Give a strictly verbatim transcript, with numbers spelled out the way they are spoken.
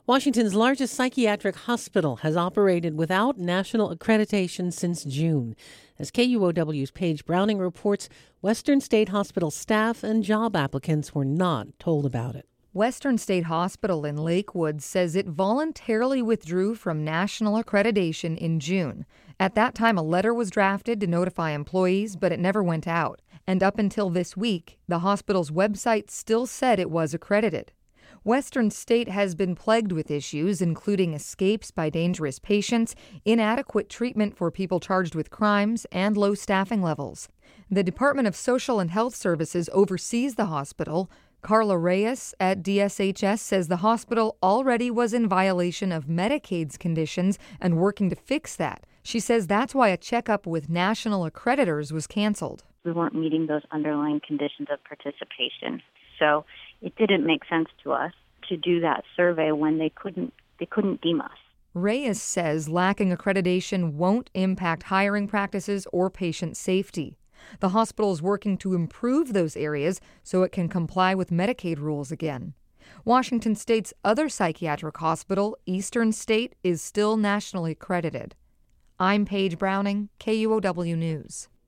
Washington's largest psychiatric hospital has operated without national accreditation since June. As K U O W's Paige Browning reports, Western State Hospital staff and job applicants were not told about it. Western State Hospital in Lakewood says it voluntarily withdrew from national accreditation in June. At that time, a letter was drafted to notify employees, but it never went out. And up until this week, the hospital's website still said it was accredited. Western State has been plagued with issues, including escapes by dangerous patients, inadequate treatment for people charged with crimes, and low staffing levels. The Department of Social and Health Services oversees the hospital. Carla Reyes at D S H S says the hospital already was in violation of Medicaid's conditions and working to fix that. She says that's why a checkup with national accreditors was canceled. We weren't meeting those underlying conditions of participation. So it didn't make sense to us to do that survey when they couldn't they couldn't deem us. Reyes says lacking accreditation won't impact hiring practices or patient safety. The hospital is working to improve those areas so it can comply with Medicaid rules again. Washington State's other psychiatric hospital, Eastern State, is still nationally accredited. I'm Paige Browning, K U O W News.